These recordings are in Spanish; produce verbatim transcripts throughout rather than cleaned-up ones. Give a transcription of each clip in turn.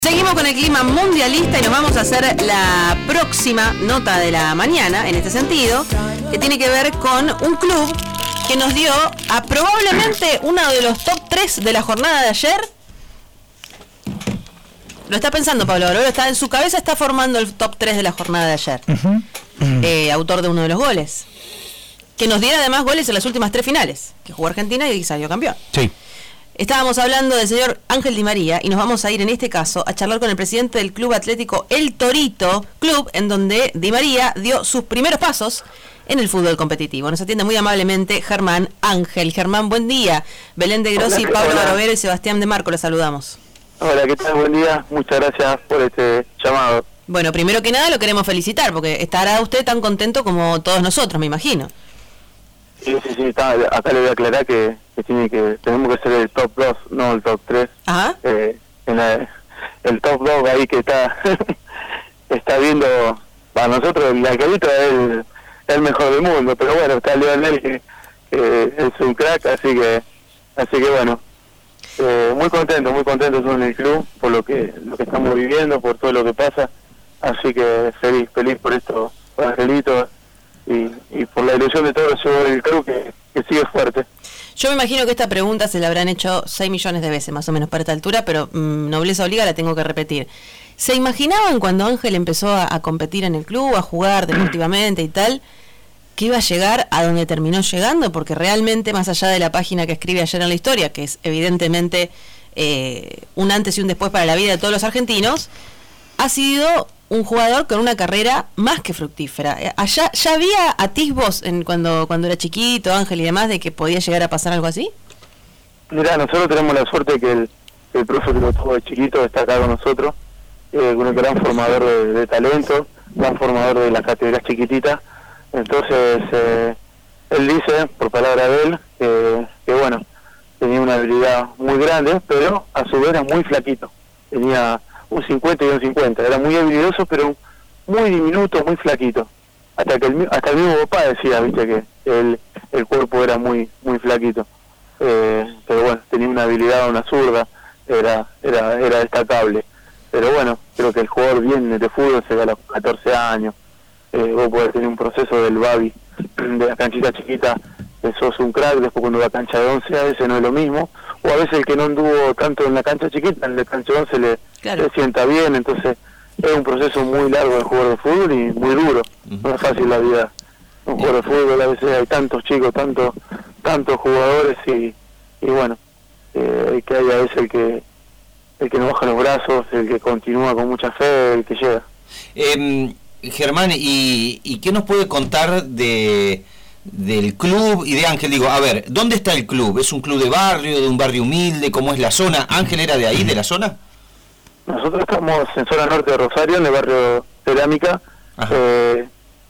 Seguimos con el clima mundialista y nos vamos a hacer la próxima nota de la mañana, en este sentido, que tiene que ver con un club que nos dio a probablemente uno de los top tres de la jornada de ayer. Lo está pensando Pablo Barovero, está en su cabeza, está formando el top tres de la jornada de ayer. Uh-huh. Uh-huh. Eh, autor de uno de los goles. Que nos diera además goles en las últimas tres finales, que jugó Argentina y salió campeón. Sí. Estábamos hablando del señor Ángel Di María y nos vamos a ir en este caso a charlar con el presidente del Club Atlético El Torito, club en donde Di María dio sus primeros pasos en el fútbol competitivo. Nos atiende muy amablemente Germán Ángel. Germán, buen día. Belén de Grossi, Hola, Pablo hola. Barovero y Sebastián de Marco, los saludamos. Hola, ¿qué tal? Buen día. Muchas gracias por este llamado. Bueno, primero que nada lo queremos felicitar porque estará usted tan contento como todos nosotros, me imagino. Sí, sí, sí. Está, acá le voy a aclarar que, que, tiene que tenemos que ser el top dos, no el top tres. Ajá. Eh, en la, el top dos ahí que está está viendo, para nosotros el Alcalito es el, el mejor del mundo, pero bueno, está Leonel que, que es un crack, así que así que bueno, eh, muy contento, muy contento con el club, por lo que lo que estamos viviendo, por todo lo que pasa, así que feliz, feliz por esto, por Angelito. Y, y por la ilusión de todos los jugadores del club que, que sigue fuerte. Yo me imagino que esta pregunta se la habrán hecho seis millones de veces más o menos para esta altura, pero mmm, nobleza obliga, la tengo que repetir. ¿Se imaginaban cuando Ángel empezó a, a competir en el club, a jugar deportivamente y tal, que iba a llegar a donde terminó llegando? Porque realmente, más allá de la página que escribe ayer en la historia, que es evidentemente eh, un antes y un después para la vida de todos los argentinos, ha sido un jugador con una carrera más que fructífera. ¿Allá ya había atisbos en cuando cuando era chiquito, Ángel y demás, de que podía llegar a pasar algo así? Mirá, nosotros tenemos la suerte que el, el profe que lo tuvo de chiquito está acá con nosotros, eh, un gran formador de, de talento, gran formador de las categorías chiquititas. Entonces, eh, él dice, por palabra de él, que, que bueno, tenía una habilidad muy grande, pero a su vez era muy flaquito. Tenía un cincuenta y un cincuenta, era muy habilidoso, pero muy diminuto, muy flaquito. Hasta que el, hasta el mismo papá decía, viste, que el, el cuerpo era muy muy flaquito. Eh, pero bueno, tenía una habilidad, una zurda, era era era destacable. Pero bueno, creo que el jugador viene de fútbol se da a los catorce años. Eh, vos podés tener un proceso del babi, de la canchita chiquita, que sos un crack, después cuando va a cancha de once a veces no es lo mismo, o a veces el que no anduvo tanto en la cancha chiquita, en la cancha de once le, claro. le sienta bien, entonces es un proceso muy largo de jugador de fútbol y muy duro, uh-huh. No es fácil la vida. Un jugador de fútbol a veces hay tantos chicos, tantos tantos jugadores y, y bueno, eh, que hay a veces el que el que no baja los brazos, el que continúa con mucha fe, el que llega. Eh, Germán, ¿y, ¿y qué nos puede contar de del club y de Ángel? Digo, a ver, ¿dónde está el club? ¿Es un club de barrio, de un barrio humilde? ¿Cómo es la zona? ¿Ángel era de ahí, de la zona? Nosotros estamos en zona norte de Rosario, en el barrio Cerámica. Eh,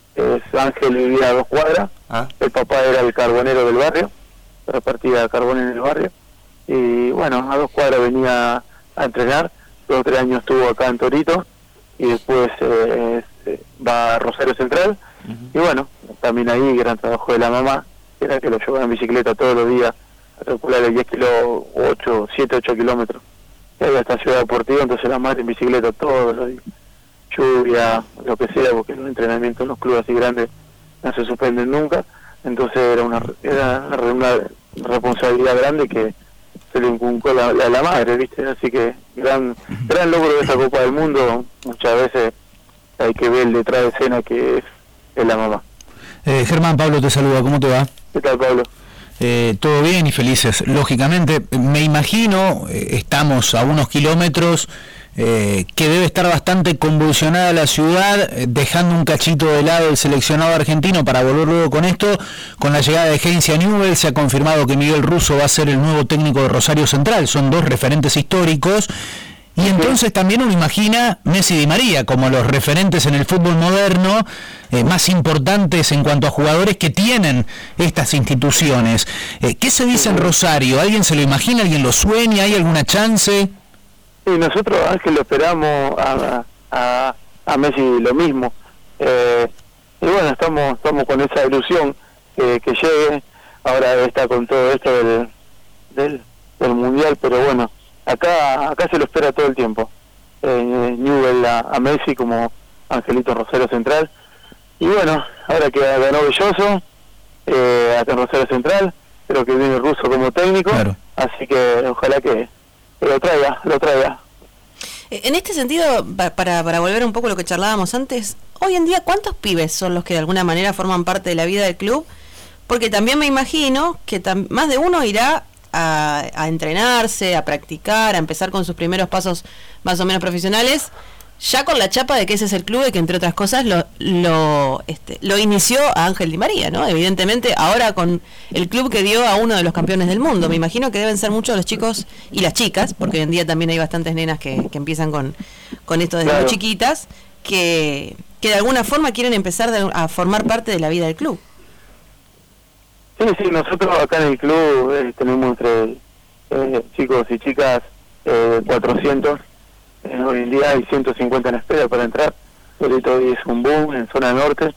es, Ángel vivía a dos cuadras. Ah. El papá era el carbonero del barrio, repartía carbón en el barrio. Y bueno, a dos cuadras venía a entrenar. Dos o tres años estuvo acá en Torito. Y después eh, eh, va a Rosario Central. Uh-huh. Y bueno, también ahí gran trabajo de la mamá, que era que lo llevaba en bicicleta todos los días a calcular el diez kilos, ocho, siete, ocho kilómetros. Y ahí hasta Ciudad Deportiva, entonces la madre en bicicleta todos los días. Lluvia, lo que sea, porque los entrenamientos en los clubes así grandes no se suspenden nunca. Entonces era una, era una responsabilidad grande que se le inculcó la, la, la madre, ¿viste? Así que gran, gran logro de esa Copa del Mundo. Muchas veces hay que ver el detrás de escena que es es la mamá. Eh, Germán, Pablo te saluda, ¿cómo te va? ¿Qué tal, Pablo? Eh, todo bien y felices, lógicamente. Me imagino, eh, estamos a unos kilómetros, eh, que debe estar bastante convulsionada la ciudad, eh, dejando un cachito de lado el seleccionado argentino para volver luego con esto. Con la llegada de Heinz a Newell se ha confirmado que Miguel Russo va a ser el nuevo técnico de Rosario Central, son dos referentes históricos. Y entonces también uno imagina Messi y Di María como los referentes en el fútbol moderno, eh, más importantes en cuanto a jugadores que tienen estas instituciones. Eh, ¿Qué se dice en Rosario? ¿Alguien se lo imagina? ¿Alguien lo sueña? ¿Hay alguna chance? Sí, nosotros, Ángel, lo esperamos a, a, a Messi lo mismo. Eh, y bueno, estamos estamos con esa ilusión que, que llegue. Ahora está con todo esto del, del, del Mundial, pero bueno, acá acá se lo espera todo el tiempo. eh, Newell a, a Messi como Angelito Rosario central. Y bueno, ahora que ganó Belloso, eh, acá en Rosario Central, creo que viene Russo como técnico, claro. Así que ojalá que, que lo traiga, lo traiga. En este sentido, para, para volver un poco a lo que charlábamos antes, hoy en día, ¿cuántos pibes son los que de alguna manera forman parte de la vida del club? Porque también me imagino que tam- más de uno irá a, a entrenarse, a practicar, a empezar con sus primeros pasos más o menos profesionales, ya con la chapa de que ese es el club y que entre otras cosas lo lo este, lo inició a Ángel Di María, ¿no? Evidentemente ahora con el club que dio a uno de los campeones del mundo. Me imagino que deben ser muchos los chicos y las chicas, porque hoy en día también hay bastantes nenas que, que empiezan con, con esto desde claro. muy chiquitas, que, que de alguna forma quieren empezar de, a formar parte de la vida del club. Sí, sí, nosotros acá en el club eh, tenemos entre eh, chicos y chicas eh, cuatrocientos. Eh, hoy en día hay ciento cincuenta en espera para entrar. Ahorita hoy es un boom en zona norte.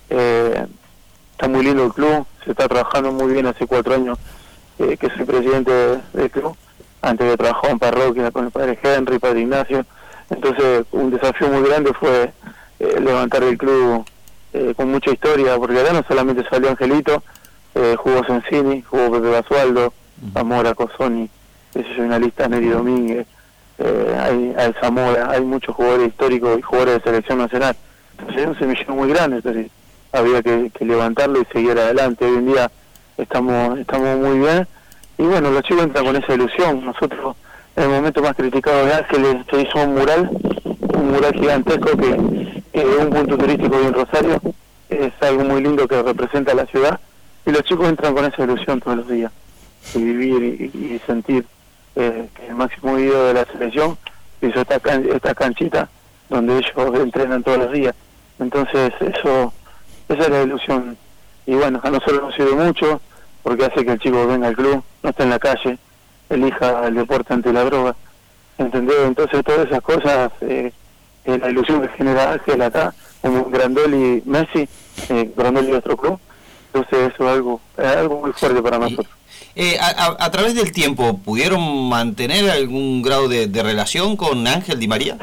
Eh, está muy lindo el club, se está trabajando muy bien. Hace cuatro años eh, que soy presidente de, del club. Antes de trabajar en parroquia con el padre Henry, padre Ignacio. Entonces un desafío muy grande fue eh, levantar el club eh, con mucha historia, porque acá no solamente salió Angelito, eh, jugó Sensini, jugó Pepe Basualdo, Zamora, Cosoni, ese es una lista, Neri Domínguez. Eh, hay, hay Zamora, hay muchos jugadores históricos y jugadores de selección nacional. Entonces es un semillero muy grande, entonces había que, que levantarlo y seguir adelante. Hoy en día estamos estamos muy bien y bueno, los chicos entran con esa ilusión. Nosotros en el momento más criticado de Ángeles se hizo un mural, un mural gigantesco que es eh, un punto turístico en Rosario, es algo muy lindo que representa la ciudad y los chicos entran con esa ilusión todos los días, y vivir y, y sentir Eh, que el máximo ídolo de la selección hizo esta, can esta canchita donde ellos entrenan todos los días. Entonces eso esa es la ilusión y bueno, a nosotros nos sirve mucho porque hace que el chico venga al club, no esté en la calle, elija el deporte ante la droga, ¿entendés? Entonces todas esas cosas, eh, eh, la ilusión que genera Ángel acá como Grandoli Messi, eh, Grandoli de otro club, entonces eso es algo, es algo muy fuerte para nosotros. Eh, a, a, a través del tiempo, ¿pudieron mantener algún grado de, de relación con Ángel Di María?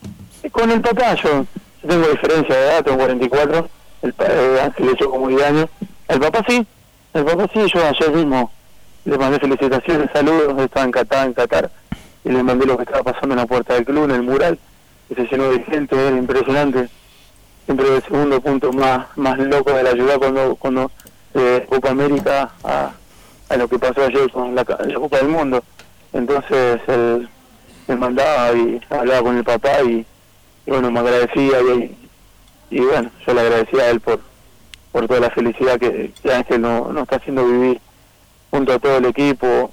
Con el papá, yo, yo tengo diferencia de edad, tengo cuarenta y cuatro, el padre Ángel le echó como diez años. El papá sí, el papá sí, yo ayer mismo le mandé felicitaciones, saludos, estaba en Qatar, en Qatar, y le mandé lo que estaba pasando en la puerta del club, en el mural, que se llenó de gente, era impresionante. Siempre el segundo punto más más loco de la ciudad cuando, cuando eh, Copa América a... a lo que pasó ayer con la, la Copa del Mundo. Entonces él me mandaba y hablaba con el papá y, y bueno, me agradecía y, y bueno, yo le agradecía a él por por toda la felicidad que, que Ángel nos no está haciendo vivir junto a todo el equipo,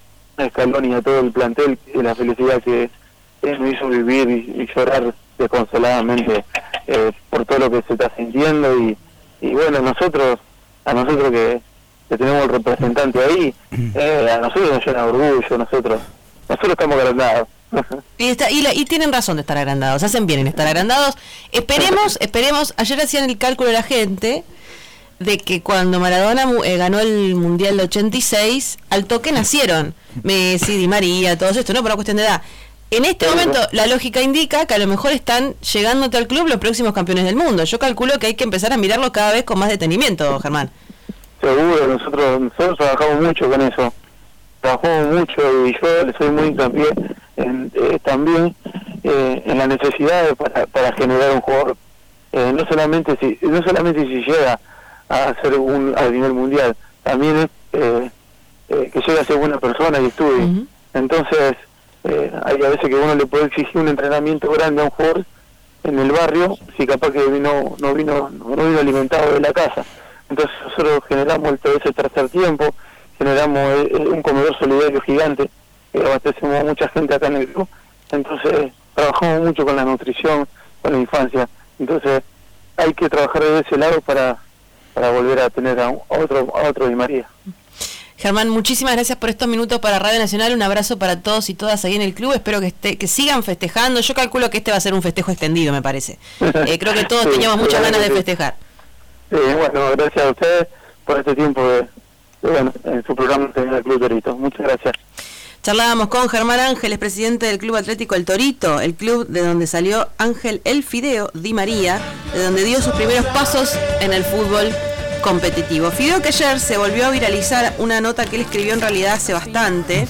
a Scaloni y a todo el plantel, y la felicidad que él nos hizo vivir y, y llorar desconsoladamente eh, por todo lo que se está sintiendo y, y bueno, nosotros, a nosotros que que tenemos el representante ahí, eh, a nosotros nos llena de orgullo, nosotros nosotros estamos agrandados. Y, está, y, la, y tienen razón de estar agrandados, hacen bien en estar agrandados. Esperemos, esperemos, ayer hacían el cálculo la gente de que cuando Maradona eh, ganó el Mundial del ochenta y seis, al toque nacieron Messi, Di María, todo esto, no por una cuestión de edad. En este sí, momento la lógica indica que a lo mejor están llegándote al club los próximos campeones del mundo. Yo calculo que hay que empezar a mirarlos cada vez con más detenimiento, Germán. Seguro, nosotros nosotros trabajamos mucho con eso, trabajamos mucho y yo le soy muy hincapié en, eh, también eh, en la necesidad para, para generar un jugador, eh, no solamente si no solamente si llega a ser un a nivel mundial, también es eh, eh, que llegue a ser buena persona y estudie. Uh-huh. Entonces eh, hay a veces que uno le puede exigir un entrenamiento grande a un jugador en el barrio si capaz que vino no vino no vino alimentado de la casa. Entonces nosotros generamos todo ese tercer tiempo, generamos eh, un comedor solidario gigante, que abastecemos a mucha gente acá en el club, entonces trabajamos mucho con la nutrición, con la infancia, entonces hay que trabajar de ese lado para para volver a tener a, un, a otro a otro Di María. Germán, muchísimas gracias por estos minutos para Radio Nacional, un abrazo para todos y todas ahí en el club, espero que esté, que sigan festejando, yo calculo que este va a ser un festejo extendido, me parece, eh, creo que todos sí, teníamos muchas ganas de festejar. Sí, bueno, gracias a ustedes por este tiempo de, de bueno, en su programa de Club Dorito. Muchas gracias. Charlábamos con Germán Ángeles, presidente del Club Atlético El Torito, el club de donde salió Ángel El Fideo Di María, de donde dio sus primeros pasos en el fútbol competitivo. Fideo, que ayer se volvió a viralizar una nota que él escribió en realidad hace bastante,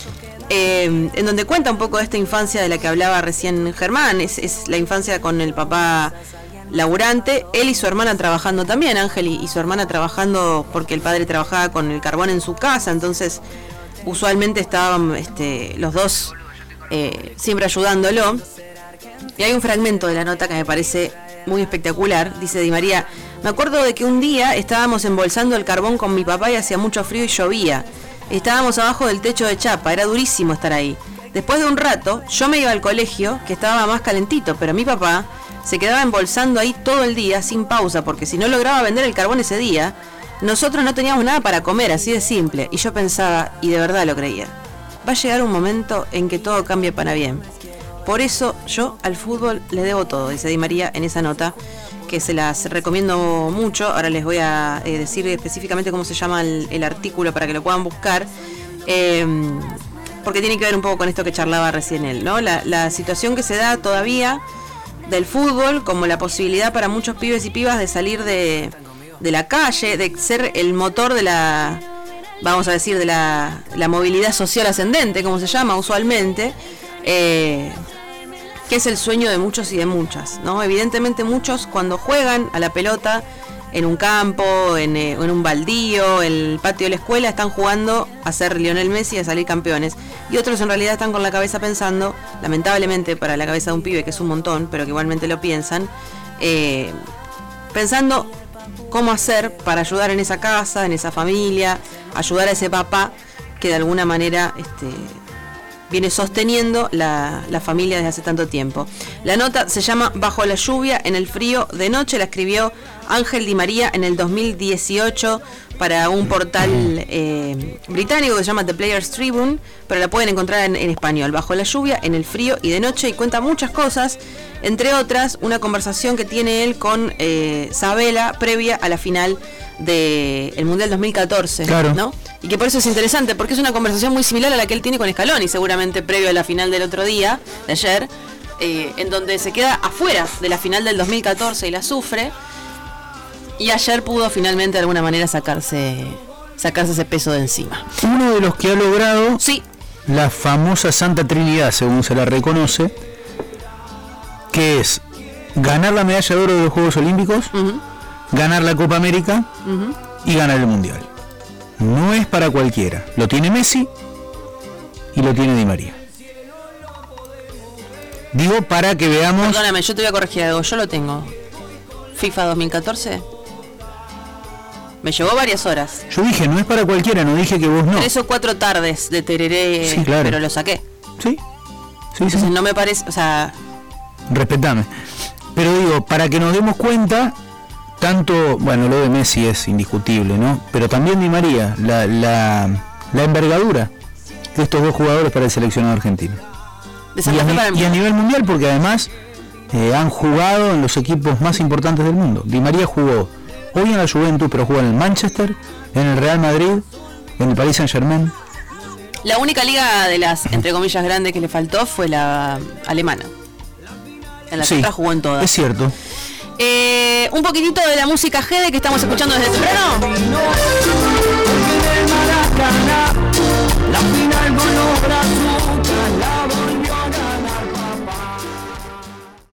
eh, en donde cuenta un poco de esta infancia de la que hablaba recién Germán. Es, es la infancia con el papá laburante, él y su hermana trabajando también, Ángel y, y su hermana trabajando porque el padre trabajaba con el carbón en su casa, entonces usualmente estaban este, los dos eh, siempre ayudándolo. Y hay un fragmento de la nota que me parece muy espectacular. Dice Di María: me acuerdo de que un día estábamos embolsando el carbón con mi papá y hacía mucho frío y llovía. Estábamos abajo del techo de chapa, era durísimo estar ahí. Después de un rato, yo me iba al colegio, que estaba más calentito, pero mi papá se quedaba embolsando ahí todo el día, sin pausa, porque si no lograba vender el carbón ese día, nosotros no teníamos nada para comer, así de simple. Y yo pensaba, y de verdad lo creía, va a llegar un momento en que todo cambie para bien. Por eso yo al fútbol le debo todo, dice Di María en esa nota, que se las recomiendo mucho. Ahora les voy a eh, decir específicamente cómo se llama el, el artículo para que lo puedan buscar, eh, porque tiene que ver un poco con esto que charlaba recién él, ¿no? La, la situación que se da todavía del fútbol como la posibilidad para muchos pibes y pibas de salir de... de la calle, de ser el motor de la, vamos a decir, de la, la movilidad social ascendente, como se llama usualmente, eh, que es el sueño de muchos y de muchas, ¿no? Evidentemente muchos cuando juegan a la pelota en un campo, en, eh, en un baldío, en el patio de la escuela, están jugando a ser Lionel Messi y a salir campeones. Y otros en realidad están con la cabeza pensando, lamentablemente para la cabeza de un pibe, que es un montón, pero que igualmente lo piensan, eh, pensando cómo hacer para ayudar en esa casa, en esa familia, ayudar a ese papá que de alguna manera este, viene sosteniendo la, la familia desde hace tanto tiempo. La nota se llama Bajo la lluvia en el frío de noche, la escribió Ángel Di María en el dos mil dieciocho para un portal eh, británico que se llama The Players Tribune, pero la pueden encontrar en, en español, Bajo la lluvia en el frío y de noche, y cuenta muchas cosas, entre otras una conversación que tiene él con eh, Sabela previa a la final del Mundial dos mil catorce, claro, ¿no? Y que por eso es interesante, porque es una conversación muy similar a la que él tiene con Scaloni, seguramente previo a la final del otro día, de ayer, eh, en donde se queda afuera de la final del dos mil catorce y la sufre, y ayer pudo finalmente de alguna manera sacarse sacarse ese peso de encima. Uno de los que ha logrado sí. la famosa Santa Trinidad, según se la reconoce, que es ganar la medalla de oro de los Juegos Olímpicos, uh-huh. ganar la Copa América uh-huh. y ganar el Mundial. No es para cualquiera. Lo tiene Messi y lo tiene Di María. Digo para que veamos... Perdóname, yo te voy a corregir algo. Yo lo tengo. FIFA dos mil catorce. Me llevó varias horas. Yo dije, no es para cualquiera, no dije que vos no. Tres o cuatro tardes de tereré, sí, claro. pero lo saqué. Sí, sí, Entonces sí. no me parece, o sea... Respetame. Pero digo, para que nos demos cuenta, tanto, bueno, lo de Messi es indiscutible, ¿no? Pero también Di María, la, la, la envergadura de estos dos jugadores para el seleccionado argentino. Y a, y a nivel mundial, porque además eh, han jugado en los equipos más importantes del mundo. Di María jugó hoy en la Juventus, pero jugó en el Manchester, en el Real Madrid, en el Paris Saint-Germain. La única liga de las, entre comillas, grandes que le faltó fue la alemana. En la sí, otra jugó en todas. Es cierto. Eh, un poquitito de la música Gede que estamos escuchando desde temprano. La final con los brazos